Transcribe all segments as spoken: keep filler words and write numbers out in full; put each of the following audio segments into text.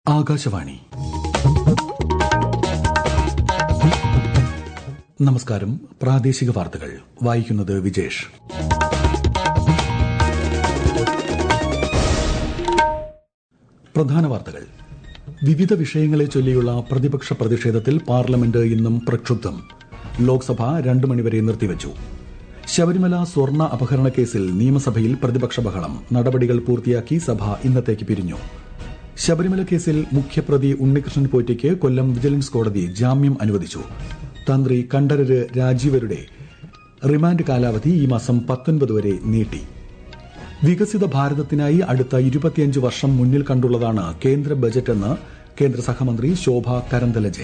ആകാശവാണി. നമസ്കാരം. പ്രാദേശിക വാർത്തകൾ വായിക്കുന്നത് വിജേഷ്. പ്രധാന വാർത്തകൾ. വിവിധ വിഷയങ്ങളെ ചൊല്ലിയുള്ള പ്രതിപക്ഷ പ്രതിഷേധത്തിൽ പാർലമെന്റ് ഇന്നും പ്രക്ഷുബ്ധം. ലോക്സഭ രണ്ടു മണിവരെ നിർത്തിവച്ചു. ശബരിമല സ്വർണ്ണ അപഹരണ കേസിൽ നിയമസഭയിൽ പ്രതിപക്ഷ ബഹളം. നടപടികൾ പൂർത്തിയാക്കി സഭ ഇന്നത്തേക്ക് പിരിഞ്ഞു. ശബരിമല കേസിൽ മുഖ്യപ്രതി ഉണ്ണികൃഷ്ണൻ പോറ്റിക്ക് കൊല്ലം വിജിലൻസ് കോടതി ജാമ്യം അനുവദിച്ചു. തന്ത്രി കണ്ഠരര് രാജീവരുടെ റിമാൻഡ് കാലാവധി ഈ മാസം പത്തൊൻപത് വരെ നീട്ടി. വികസിത ഭാരതത്തിനായി അടുത്ത ഇരുപത്തിയഞ്ച് വർഷം മുന്നിൽ കണ്ടുള്ളതാണ് കേന്ദ്ര ബജറ്റെന്ന് കേന്ദ്ര സഹമന്ത്രി ശോഭ കരന്തലജെ.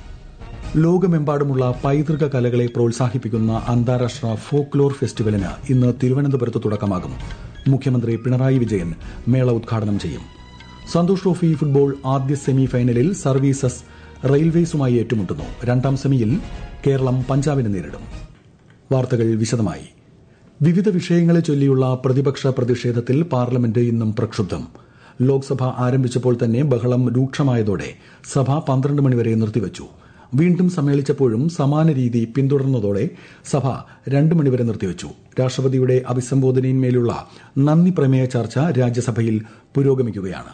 ലോകമെമ്പാടുമുള്ള പൈതൃക കലകളെ പ്രോത്സാഹിപ്പിക്കുന്ന അന്താരാഷ്ട്ര ഫോക്ലോർ ഫെസ്റ്റിവലിന് ഇന്ന് തിരുവനന്തപുരത്ത് തുടക്കമാകും. മുഖ്യമന്ത്രി പിണറായി വിജയൻ മേള ഉദ്ഘാടനം ചെയ്യും. സന്തോഷ് ട്രോഫി ഫുട്ബോൾ ആദ്യ സെമി ഫൈനലിൽ സർവീസസ് റെയിൽവേസുമായി ഏറ്റുമുട്ടുന്നു. രണ്ടാം സെമിയിൽ കേരളം പഞ്ചാബിനെ നേരിടും. വാർത്തകൾ വിശദമായി. വിവിധ വിഷയങ്ങളെ ചൊല്ലിയുള്ള പ്രതിപക്ഷ പ്രതിഷേധത്തിൽ പാർലമെന്റ് ഇന്നും പ്രക്ഷുബ്ധം. ലോക്സഭ ആരംഭിച്ചപ്പോൾ തന്നെ ബഹളം രൂക്ഷമായതോടെ സഭ പന്ത്രണ്ട് മണിവരെ നിർത്തിവച്ചു. വീണ്ടും സമ്മേളിച്ചപ്പോഴും സമാന രീതി പിന്തുടർന്നതോടെ സഭ രണ്ടു മണിവരെ നിർത്തിവച്ചു. രാഷ്ട്രപതിയുടെ അഭിസംബോധനയിന്മേലുള്ള നന്ദി പ്രമേയ ചർച്ച രാജ്യസഭയിൽ പുരോഗമിക്കുകയാണ്.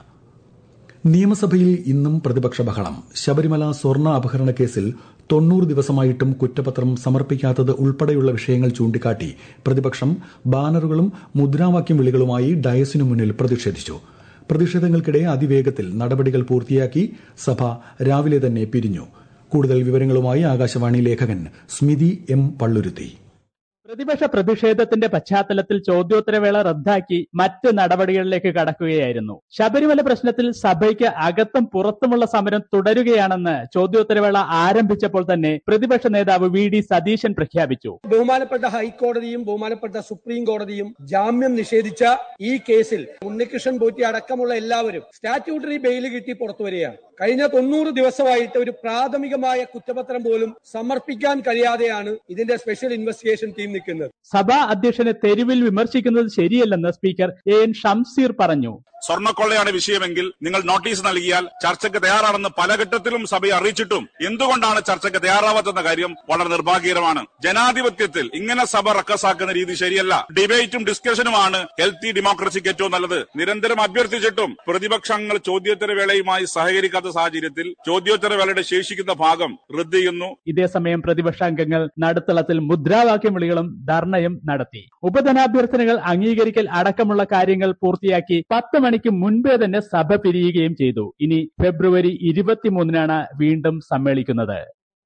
നിയമസഭയിൽ ഇന്നും പ്രതിപക്ഷ ബഹളം. ശബരിമല സ്വർണ്ണ അപഹരണ കേസിൽ തൊണ്ണൂറ് ദിവസമായിട്ടും കുറ്റപത്രം സമർപ്പിക്കാത്തത് ഉൾപ്പെടെയുള്ള വിഷയങ്ങൾ ചൂണ്ടിക്കാട്ടി പ്രതിപക്ഷം ബാനറുകളും മുദ്രാവാക്യം വിളികളുമായി ഡയസിനു മുന്നിൽ പ്രതിഷേധിച്ചു. പ്രതിഷേധങ്ങൾക്കിടെ അതിവേഗത്തിൽ നടപടികൾ പൂർത്തിയാക്കി സഭ രാവിലെ തന്നെ പിരിഞ്ഞു. കൂടുതൽ വിവരങ്ങളുമായി ആകാശവാണി ലേഖകൻ സ്മിതി എം പള്ളുരുത്തി. പ്രതിപക്ഷ പ്രതിഷേധത്തിന്റെ പശ്ചാത്തലത്തിൽ ചോദ്യോത്തരവേള റദ്ദാക്കി മറ്റ് നടപടികളിലേക്ക് കടക്കുകയായിരുന്നു. ശബരിമല പ്രശ്നത്തിൽ സഭയ്ക്ക് അകത്തും പുറത്തുമുള്ള സമരം തുടരുകയാണെന്ന് ചോദ്യോത്തരവേള ആരംഭിച്ചപ്പോൾ തന്നെ പ്രതിപക്ഷ നേതാവ് വി ഡി സതീശൻ പ്രഖ്യാപിച്ചു. ബഹുമാനപ്പെട്ട ഹൈക്കോടതിയും ബഹുമാനപ്പെട്ട സുപ്രീം കോടതിയും ജാമ്യം നിഷേധിച്ച ഈ കേസിൽ ഉണ്ണികൃഷ്ണൻ പോറ്റി അടക്കമുള്ള എല്ലാവരും സ്റ്റാറ്റ്യൂട്ടറി ബെയിൽ കിട്ടി പുറത്തുവരികയാണ്. കഴിഞ്ഞ തൊണ്ണൂറ് ദിവസമായിട്ട് ഒരു പ്രാഥമികമായ കുറ്റപത്രം പോലും സമർപ്പിക്കാൻ കഴിയാതെയാണ് ഇതിന്റെ സ്പെഷ്യൽ ഇൻവെസ്റ്റിഗേഷൻ ടീം നിൽക്കുന്നത്. സഭാ അധ്യക്ഷനെ തെരുവിൽ വിമർശിക്കുന്നത് ശരിയല്ലെന്ന് സ്പീക്കർ എ എൻ ഷംസീർ പറഞ്ഞു. സ്വർണ്ണക്കൊള്ളയാണ് വിഷയമെങ്കിൽ നിങ്ങൾ നോട്ടീസ് നൽകിയാൽ ചർച്ചയ്ക്ക് തയ്യാറാണെന്ന് പല ഘട്ടത്തിലും സഭയെ അറിയിച്ചിട്ടും എന്തുകൊണ്ടാണ് ചർച്ചയ്ക്ക് തയ്യാറാവാത്തെന്ന കാര്യം വളരെ നിർഭാഗ്യകരമാണ്. ജനാധിപത്യത്തിൽ ഇങ്ങനെ സഭ റക്കസാക്കുന്ന രീതി ശരിയല്ല. ഡിബേറ്റും ഡിസ്കഷനുമാണ് ഹെൽത്തി ഡെമോക്രസിക്ക് ഏറ്റവും നല്ലത്. നിരന്തരം അഭ്യർത്ഥിച്ചിട്ടും പ്രതിപക്ഷങ്ങൾ ചോദ്യോത്തരവേളയുമായി സഹകരിക്കാത്ത സാഹചര്യത്തിൽ ചോദ്യോത്തരവേളയുടെ ശേഷിക്കുന്ന ഭാഗം റദ്ദ് ചെയ്യുന്നു. ഇതേസമയം പ്രതിപക്ഷാംഗങ്ങൾ നടുത്തളത്തിൽ മുദ്രാവാക്യം വിളികളും ധർണയും നടത്തി. ഉപധനാഭ്യർത്ഥനകൾ അംഗീകരിക്കൽ അടക്കമുള്ള കാര്യങ്ങൾ പൂർത്തിയാക്കി പത്ത് മണിക്ക് മുൻപേ തന്നെ സഭ പിരിയുകയും ചെയ്തു. ഇനി ഫെബ്രുവരി ഇരുപത്തിമൂന്നിനാണ് വീണ്ടും സമ്മേളിക്കുന്നത്.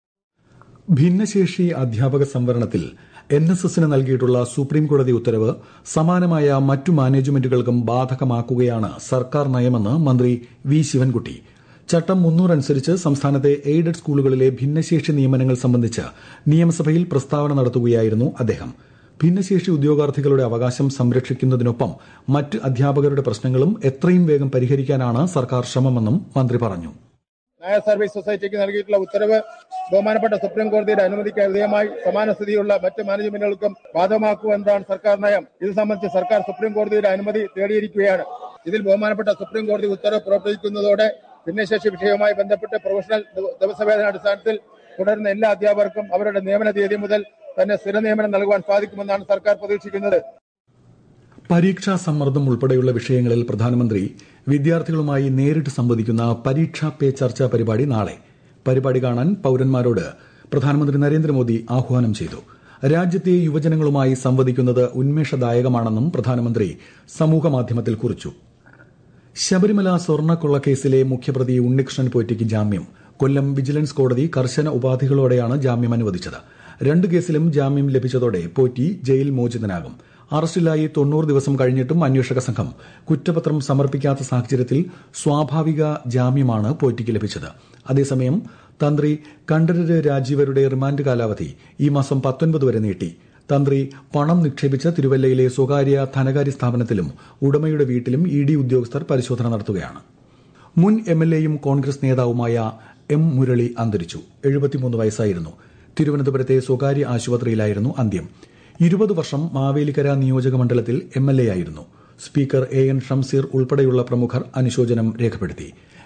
ഭിന്നശേഷി അധ്യാപക സംവരണത്തിൽ എൻ എസ് എസിന് നൽകിയിട്ടുള്ള സുപ്രീംകോടതി ഉത്തരവ് സമാനമായ മറ്റു മാനേജ്മെന്റുകൾക്കും ബാധകമാക്കുകയാണ് സർക്കാർ നയമെന്ന് മന്ത്രി വി ശിവൻകുട്ടി. ചട്ടം മുന്നൂറ് അനുസരിച്ച് സംസ്ഥാനത്തെ എയ്ഡഡ് സ്കൂളുകളിലെ ഭിന്നശേഷി നിയമനങ്ങൾ സംബന്ധിച്ച് നിയമസഭയിൽ പ്രസ്താവന നടത്തുകയായിരുന്നു അദ്ദേഹം. ഭിന്നശേഷി ഉദ്യോഗാർത്ഥികളുടെ അവകാശം സംരക്ഷിക്കുന്നതിനൊപ്പം മറ്റ് അധ്യാപകരുടെ പ്രശ്നങ്ങളും എത്രയും വേഗം പരിഹരിക്കാനാണ് സർക്കാർ ശ്രമമെന്നും മന്ത്രി പറഞ്ഞു. നായർ സർവീസ് സൊസൈറ്റിക്ക് നൽകിയിട്ടുള്ള ഉത്തരവ് ബഹുമാനപ്പെട്ട സുപ്രീം കോടതിയുടെ അനുമതിക്ക് വിധേയമായി സമാന സ്ഥിതിയുള്ള മറ്റ് മാനേജ്മെന്റുകൾക്കും ബാധകമാക്കുക എന്നതാണ് സർക്കാർ നയം. ഇത് സംബന്ധിച്ച് സർക്കാർ സുപ്രീം കോടതിയുടെ അനുമതി തേടിയിരിക്കുകയാണ്. ഇതിൽ ബഹുമാനപ്പെട്ട സുപ്രീം കോടതി ഉത്തരവ് പുറപ്പെടുവിക്കുന്നതോടെ ഭിന്നശേഷി വിഷയവുമായി ബന്ധപ്പെട്ട് പ്രൊഫഷണൽ ദിവസവേതന അടിസ്ഥാനത്തിൽ തുടരുന്ന എല്ലാ അധ്യാപകർക്കും അവരുടെ നിയമന തീയതി മുതൽ തന്നെ സ്ഥിര നിയമനം നൽകുവാൻ സാധിക്കുമെന്നാണ് സർക്കാർ പ്രതീക്ഷിക്കുന്നത്. പരീക്ഷാ സമ്മർദ്ദം ഉൾപ്പെടെയുള്ള വിഷയങ്ങളിൽ പ്രധാനമന്ത്രി വിദ്യാർത്ഥികളുമായി നേരിട്ട് സംവദിക്കുന്ന പരീക്ഷാ പേ ചർച്ച പരിപാടി നാളെ. പരിപാടി കാണാൻ പൌരന്മാരോട് പ്രധാനമന്ത്രി നരേന്ദ്രമോദി ആഹ്വാനം ചെയ്തു. രാജ്യത്തെ യുവജനങ്ങളുമായി സംവദിക്കുന്നത് ഉന്മേഷദായകമാണെന്നും പ്രധാനമന്ത്രി സമൂഹമാധ്യമത്തിൽ കുറിച്ചു. ശബരിമല സ്വർണ്ണക്കൊള്ളക്കേസിലെ മുഖ്യപ്രതി ഉണ്ണികൃഷ്ണൻ പോറ്റിക്ക് ജാമ്യം. കൊല്ലം വിജിലൻസ് കോടതി കർശന ഉപാധികളോടെയാണ് ജാമ്യം അനുവദിച്ചത്. രണ്ട് കേസിലും ജാമ്യം ലഭിച്ചതോടെ പോറ്റി ജയിൽ മോചിതനാകും. അറസ്റ്റിലായി തൊണ്ണൂറ് ദിവസം കഴിഞ്ഞിട്ടും അന്വേഷക സംഘം കുറ്റപത്രം സമർപ്പിക്കാത്ത സാഹചര്യത്തിൽ സ്വാഭാവിക ജാമ്യമാണ് പോറ്റിക്ക് ലഭിച്ചത്. അതേസമയം തന്ത്രി കണ്ഠരര് രാജീവരുടെ റിമാൻഡ് കാലാവധി ഈ മാസം പത്തൊൻപത് വരെ നീട്ടി. തന്ത്രി പണം നിക്ഷേപിച്ച തിരുവല്ലയിലെ സ്വകാര്യ ധനകാര്യ സ്ഥാപനത്തിലും ഉടമയുടെ വീട്ടിലും ഇ ഡി ഉദ്യോഗസ്ഥർ പരിശോധന നടത്തുകയാണ്. മുൻ എം എൽ എയും കോൺഗ്രസ് നേതാവുമായ എം മുരളി അന്തരിച്ചു. എഴുപത്തിമൂന്ന് വയസ്സായിരുന്നു. തിരുവനന്തപുരത്തെ സ്വകാര്യ ആശുപത്രിയിലായിരുന്നു അന്ത്യം. ഇരുപത് വർഷം മാവേലിക്കര നിയോജക മണ്ഡലത്തിൽ എം എൽ എ ആയിരുന്നു. സ്പീക്കർ എ എൻ ഷംസീർ ഉൾപ്പെടെയുള്ള പ്രമുഖർ അനുശോചനം രേഖപ്പെടുത്തി.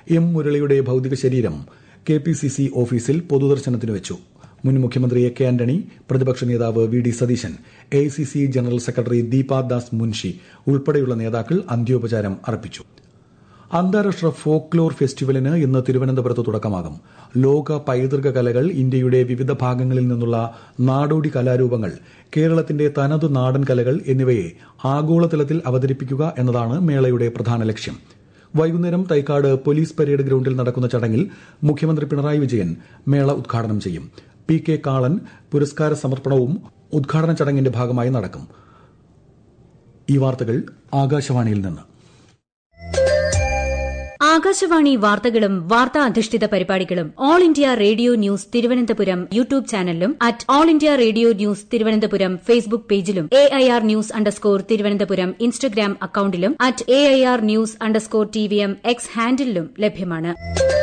എം മുരളിയുടെ ഭൌതിക ശരീരം കെ പി സി സി ഓഫീസിൽ പൊതുദർശനത്തിന് വെച്ചു. മുൻ മുഖ്യമന്ത്രി എ കെ ആന്റണി, പ്രതിപക്ഷ നേതാവ് V D Satheesan, A I C C general secretary Deepa Das Munshi ഉൾപ്പെടെയുള്ള നേതാക്കൾ അന്ത്യോപചാരം അർപ്പിച്ചു. അന്താരാഷ്ട്ര ഫോക്ലോർ ഫെസ്റ്റിവലിന് ഇന്ന് തിരുവനന്തപുരത്ത് തുടക്കമാകും. ലോക പൈതൃക കലകൾ, ഇന്ത്യയുടെ വിവിധ ഭാഗങ്ങളിൽ നിന്നുള്ള നാടോടി കലാരൂപങ്ങൾ, കേരളത്തിന്റെ തനതു നാടൻ കലകൾ എന്നിവയെ ആഗോളതലത്തിൽ അവതരിപ്പിക്കുക എന്നതാണ് മേളയുടെ പ്രധാന ലക്ഷ്യം. വൈകുന്നേരം തൈക്കാട് പോലീസ് പരേഡ് ഗ്രൌണ്ടിൽ നടക്കുന്ന ചടങ്ങിൽ മുഖ്യമന്ത്രി പിണറായി വിജയൻ മേള ഉദ്ഘാടനം ചെയ്യും. പി കെ കാളൻ പുരസ്കാര സമർപ്പണവും ഉദ്ഘാടന ചടങ്ങിന്റെ ഭാഗമായി നടക്കും. ഈ വാർത്തകൾ ആകാശവാണിയിൽ നിന്ന്. ആകാശവാണി വാർത്തകളും വാർത്താ അധിഷ്ഠിത പരിപാടികളും all India radio news Thiruvananthapuram YouTube ചാനലിലും at all India radio news Thiruvananthapuram Facebook പേജിലും A I R news underscore Thiruvananthapuram Instagram അക്കൌണ്ടിലും at A I R news underscore T V M X ഹാൻഡിലും ലഭ്യമാണ്.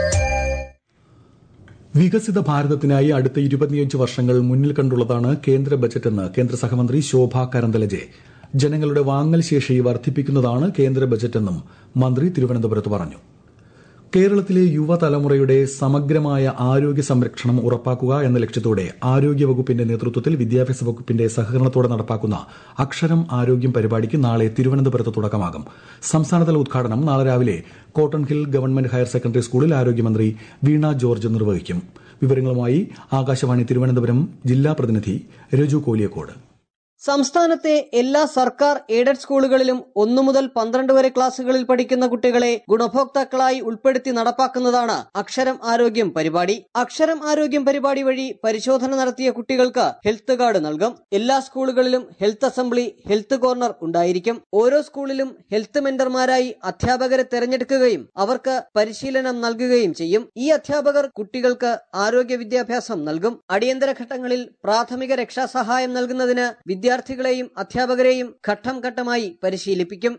വികസിത ഭാരതത്തിനായി അടുത്ത ഇരുപത്തിയഞ്ച് വർഷങ്ങൾ മുന്നിൽ കണ്ടുള്ളതാണ് കേന്ദ്ര ബജറ്റെന്ന് കേന്ദ്ര സഹമന്ത്രി ശോഭ കരന്തലജെ. ജനങ്ങളുടെ വാങ്ങൽ ശേഷി വർദ്ധിപ്പിക്കുന്നതാണ് കേന്ദ്ര ബജറ്റെന്നും മന്ത്രി തിരുവനന്തപുരത്ത് പറഞ്ഞു. കേരളത്തിലെ യുവതലമുറയുടെ സമഗ്രമായ ആരോഗ്യ സംരക്ഷണം ഉറപ്പാക്കുക എന്ന ലക്ഷ്യത്തോടെ ആരോഗ്യവകുപ്പിന്റെ നേതൃത്വത്തിൽ വിദ്യാഭ്യാസ വകുപ്പിന്റെ സഹകരണത്തോടെ നടപ്പാക്കുന്ന അക്ഷരം ആരോഗ്യം പരിപാടിക്ക് നാളെ തിരുവനന്തപുരത്ത് തുടക്കമാകും. സംസ്ഥാനതല ഉദ്ഘാടനം നാളെ രാവിലെ cotton hill government higher secondary സ്കൂളിൽ ആരോഗ്യമന്ത്രി വീണ ജോർജ് നിർവഹിക്കും. വിവരങ്ങളുമായി ആകാശവാണി തിരുവനന്തപുരം ജില്ലാ പ്രതിനിധി രജു കോലിയക്കോട്. സംസ്ഥാനത്തെ എല്ലാ സർക്കാർ എയ്ഡഡ് സ്കൂളുകളിലും ഒന്നു മുതൽ പന്ത്രണ്ട് വരെ ക്ലാസുകളിൽ പഠിക്കുന്ന കുട്ടികളെ ഗുണഭോക്താക്കളായി ഉൾപ്പെടുത്തി നടപ്പാക്കുന്നതാണ് അക്ഷരം ആരോഗ്യം പരിപാടി. അക്ഷരം ആരോഗ്യം പരിപാടി വഴി പരിശോധന നടത്തിയ കുട്ടികൾക്ക് ഹെൽത്ത് കാർഡ് നൽകും. എല്ലാ സ്കൂളുകളിലും ഹെൽത്ത് അസംബ്ലി, ഹെൽത്ത് കോർണർ ഉണ്ടായിരിക്കും. ഓരോ സ്കൂളിലും ഹെൽത്ത് മെന്റർമാരായി അധ്യാപകരെ തെരഞ്ഞെടുക്കുകയും അവർക്ക് പരിശീലനം നൽകുകയും ചെയ്യും. ഈ അധ്യാപകർ കുട്ടികൾക്ക് ആരോഗ്യ വിദ്യാഭ്യാസം നൽകും. അടിയന്തര ഘട്ടങ്ങളിൽ പ്രാഥമിക രക്ഷാസഹായം നൽകുന്നതിന് വിദ്യാ വിദ്യാർത്ഥികളെയും അധ്യാപകരെയും ഘട്ടം ഘട്ടമായി പരിശീലിപ്പിക്കും.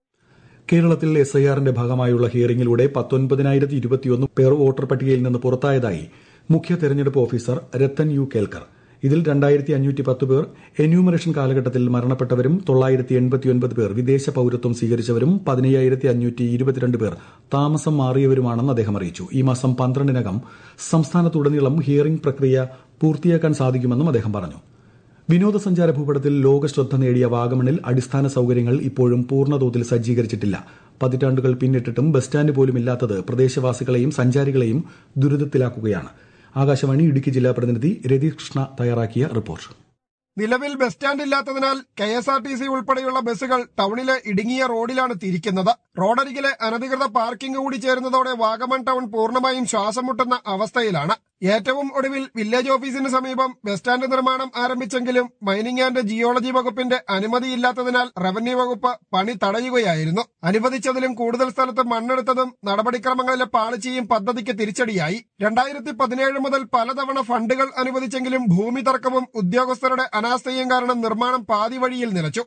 കേരളത്തിൽ എസ് ഐ ആറിന്റെ ഭാഗമായുള്ള ഹിയറിംഗിലൂടെ പത്തൊൻപതിനായിരത്തി ഇരുപത്തിയൊന്ന് പേർ വോട്ടർ പട്ടികയിൽ നിന്ന് പുറത്തായതായി മുഖ്യ തെരഞ്ഞെടുപ്പ് ഓഫീസർ രത്തൻ യു കേൽക്കർ. ഇതിൽ രണ്ടായിരത്തി അഞ്ഞൂറ്റി പത്ത് പേർ എന്യൂമറേഷൻ കാലഘട്ടത്തിൽ മരണപ്പെട്ടവരും തൊള്ളായിരത്തി എൺപത്തിയൊൻപത് പേർ വിദേശ പൌരത്വം സ്വീകരിച്ചവരും പതിനയ്യായിരത്തി അഞ്ഞൂറ്റി ഇരുപത്തിരണ്ട് പേർ താമസം മാറിയവരുമാണെന്ന് അദ്ദേഹം അറിയിച്ചു. ഈ മാസം പന്ത്രണ്ടിനകം സംസ്ഥാനത്തുടനീളം ഹിയറിംഗ് പ്രക്രിയ പൂർത്തിയാക്കാൻ സാധിക്കുമെന്നും അദ്ദേഹം പറഞ്ഞു. വിനോദസഞ്ചാര ഭൂപടത്തിൽ ലോകശ്രദ്ധ നേടിയ വാഗമണിൽ അടിസ്ഥാന സൌകര്യങ്ങൾ ഇപ്പോഴും പൂർണ്ണതോതിൽ സജ്ജീകരിച്ചിട്ടില്ല. പതിറ്റാണ്ടുകൾ പിന്നിട്ടിട്ടും ബസ് സ്റ്റാൻഡ് പോലും ഇല്ലാത്തത് പ്രദേശവാസികളെയും സഞ്ചാരികളെയും ദുരിതത്തിലാക്കുകയാണ്. ആകാശവാണി ഇടുക്കി ജില്ലാ പ്രതിനിധി രതീഷ് കൃഷ്ണ തയ്യാറാക്കിയ റിപ്പോർട്ട്. നിലവിൽ ബസ് സ്റ്റാൻഡ് ഇല്ലാത്തതിനാൽ K S R T C ഉൾപ്പെടെയുള്ള ബസ്സുകൾ ടൌണിലെ ഇടുങ്ങിയ റോഡിലാണ് തിരിക്കുന്നത്. റോഡരികിലെ അനധികൃത പാർക്കിംഗ് കൂടി ചേരുന്നതോടെ വാഗമൺ ടൌൺ പൂർണ്ണമായും ശ്വാസം മുട്ടുന്ന അവസ്ഥയിലാണ്. ഏറ്റവും ഒടുവിൽ വില്ലേജ് ഓഫീസിന് സമീപം ബസ് സ്റ്റാൻഡ് നിർമ്മാണം ആരംഭിച്ചെങ്കിലും മൈനിംഗ് ആൻഡ് ജിയോളജി വകുപ്പിന്റെ അനുമതിയില്ലാത്തതിനാൽ റവന്യൂ വകുപ്പ് പണി തടയുകയായിരുന്നു. അനുവദിച്ചതിലും കൂടുതൽ സ്ഥലത്ത് മണ്ണെടുത്തതും നടപടിക്രമങ്ങളിലെ പാളിച്ചയും പദ്ധതിക്ക് തിരിച്ചടിയായി. രണ്ടായിരത്തി പതിനേഴ് മുതൽ പലതവണ ഫണ്ടുകൾ അനുവദിച്ചെങ്കിലും ഭൂമി തർക്കവും ഉദ്യോഗസ്ഥരുടെ അനാസ്ഥയും കാരണം നിർമ്മാണം പാതി വഴിയിൽ നിലച്ചു.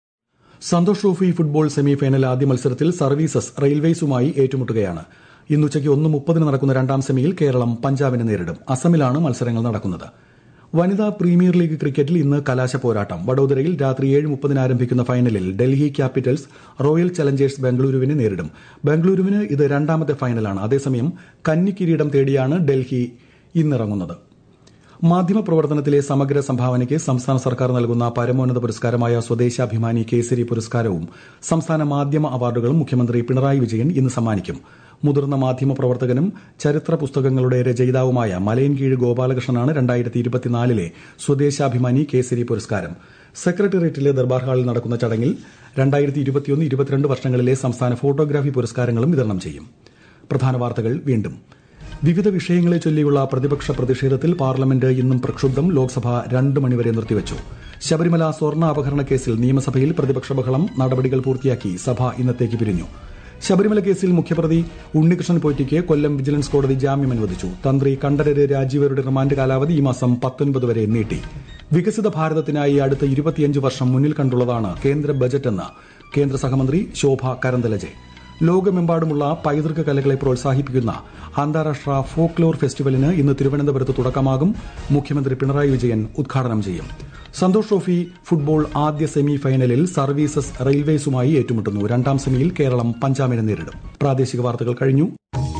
സന്തോഷ് ട്രോഫി ഫുട്ബോൾ സെമിഫൈനൽ ആദ്യ മത്സരത്തിൽ സർവീസസ് റെയിൽവേസുമായി ഏറ്റുമുട്ടുകയാണ്. ഇന്നുച്ചയ്ക്ക് ഒന്ന് മുപ്പതിന് നടക്കുന്ന രണ്ടാം സെമിയിൽ കേരളം പഞ്ചാബിനെ നേരിടും. അസമിലാണ് മത്സരങ്ങൾ നടക്കുന്നത്. വനിതാ പ്രീമിയർ ലീഗ് ക്രിക്കറ്റിൽ ഇന്ന് കലാശ പോരാട്ടം. വഡോദരയിൽ രാത്രി ഏഴ് മുപ്പതിന് ആരംഭിക്കുന്ന ഫൈനലിൽ ഡൽഹി ക്യാപിറ്റൽസ് റോയൽ ചലഞ്ചേഴ്സ് ബംഗളൂരുവിനെ നേരിടും. ബംഗളൂരുവിന് ഇത് രണ്ടാമത്തെ ഫൈനലാണ്. അതേസമയം കന്നി കിരീടം തേടിയാണ് ഡൽഹി ഇന്നിറങ്ങുന്നത്. മാധ്യമപ്രവർത്തനത്തിലെ സമഗ്ര സംഭാവനയ്ക്ക് സംസ്ഥാന സർക്കാർ നൽകുന്ന പരമോന്നത പുരസ്കാരമായ സ്വദേശാഭിമാനി കേസരി പുരസ്കാരവും സംസ്ഥാന മാധ്യമ അവാർഡുകളും മുഖ്യമന്ത്രി പിണറായി വിജയൻ ഇന്ന് സമ്മാനിക്കും. മുതിർന്ന മാധ്യമപ്രവർത്തകനും ചരിത്ര പുസ്തകങ്ങളുടെ രചയിതാവുമായ മലയൻകീഴ് ഗോപാലകൃഷ്ണനാണ് രണ്ടായിരത്തി ഇരുപത്തിനാലിലെ സ്വദേശാഭിമാനി കേസരി പുരസ്കാരം. സെക്രട്ടേറിയറ്റിലെ ദർബാർ ഹാളിൽ നടക്കുന്ന ചടങ്ങിൽ രണ്ടായിരത്തി ഇരുപത്തിയൊന്ന് ഇരുപത്തിരണ്ട് വർഷങ്ങളിലെ സംസ്ഥാന ഫോട്ടോഗ്രാഫി പുരസ്കാരങ്ങളും വിതരണം ചെയ്യും. പ്രധാന വാർത്തകൾ വീണ്ടും. വിവിധ വിഷയങ്ങളെ ചൊല്ലിയുള്ള പ്രതിപക്ഷ പ്രതിഷേധത്തിൽ പാർലമെന്റ് ഇന്നും പ്രക്ഷുബ്ധം. ലോക്സഭ രണ്ട് മണിവരെ നിർത്തിവച്ചു. ശബരിമല സ്വർണ്ണ അപഹരണ കേസിൽ നിയമസഭയിൽ പ്രതിപക്ഷ ബഹളം. നടപടികൾ പൂർത്തിയാക്കി സഭ ഇന്നത്തേക്ക് പിരിഞ്ഞു. ശബരിമല കേസിൽ മുഖ്യപ്രതി ഉണ്ണികൃഷ്ണൻ പോറ്റിക്ക് കൊല്ലം വിജിലൻസ് കോടതി ജാമ്യം അനുവദിച്ചു. തന്ത്രി കണ്ഠരര് രാജീവരുടെ റിമാൻഡ് കാലാവധി ഈ മാസം പത്തൊൻപത് വരെ നീട്ടി. വികസിത ഭാരതത്തിനായി അടുത്ത ഇരുപത്തിയഞ്ച് വർഷം മുന്നിൽ കണ്ടുള്ളതാണ് കേന്ദ്ര ബജറ്റെന്ന് കേന്ദ്ര സഹമന്ത്രി ശോഭ കരന്തലജെ. ലോകമെമ്പാടുമുള്ള പൈതൃക കലകളെ പ്രോത്സാഹിപ്പിക്കുന്ന അന്താരാഷ്ട്ര ഫോക്ലോർ ഫെസ്റ്റിവലിന് ഇന്ന് തിരുവനന്തപുരത്ത് തുടക്കമാകും. മുഖ്യമന്ത്രി പിണറായി വിജയൻ ഉദ്ഘാടനം ചെയ്യും. സന്തോഷ് ട്രോഫി ഫുട്ബോൾ ആദ്യ സെമി ഫൈനലിൽ സർവീസസ് റെയിൽവേസുമായി ഏറ്റുമുട്ടുന്നു. രണ്ടാം സെമിയിൽ കേരളം പഞ്ചാബിനെ നേരിടും. പ്രാദേശിക വാർത്തകൾ കഴിഞ്ഞു.